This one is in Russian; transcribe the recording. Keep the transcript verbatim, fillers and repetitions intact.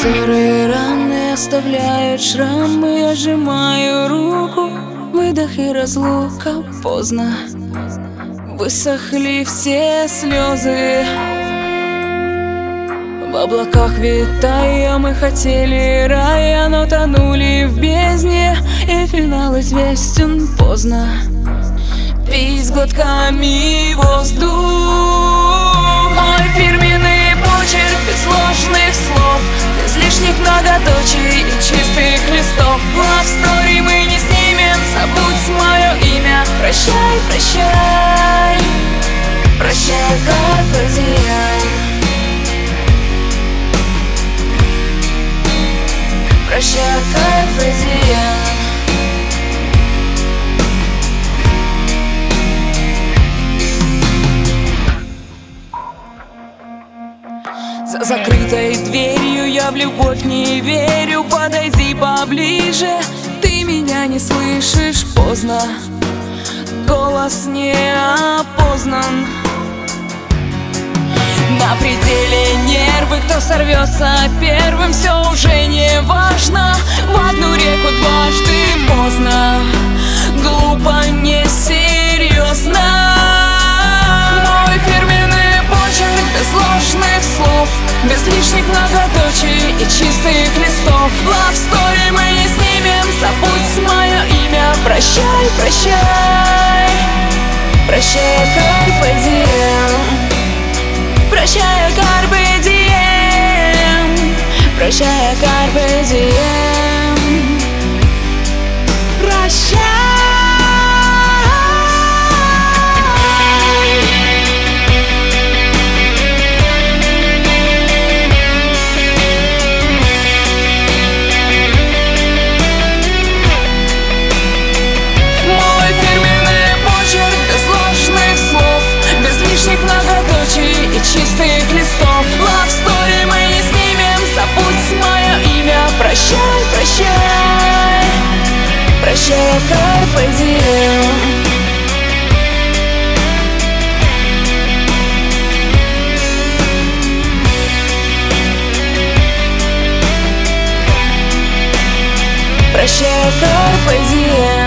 Старые раны оставляют шрамы, я сжимаю руку. Выдох и разлука, поздно. Высохли все слезы. В облаках витая, мы хотели рая, но тонули в бездне, и финал известен поздно. Пить глотками воздух. Мой фирменный почерк без сложных слов, без лишних многоточий и чистых листов. Love story мы не снимем, забудь мое имя. Прощай, прощай, прощай, carpe diem. Прощай, carpe diem. За закрытой дверью я в любовь не верю. Подойди поближе, ты меня не слышишь. Поздно, голос не опознан. На пределе нервы, кто сорвется первым, все уже не важно. В одну реку дважды поздно, глупо, несерьезно. Мой фирменный почерк без ложных слов, без лишних многоточий и чистых листов. Love story мы не снимем, забудь мое имя. Прощай, прощай, прощай, carpe diem. Прощай, carpe diem. Прощай, carpe diem. Прощай. Чистых листов, love story мы не снимем, забудь мое имя. Прощай, прощай, прощай, carpe diem. Прощай, carpe diem.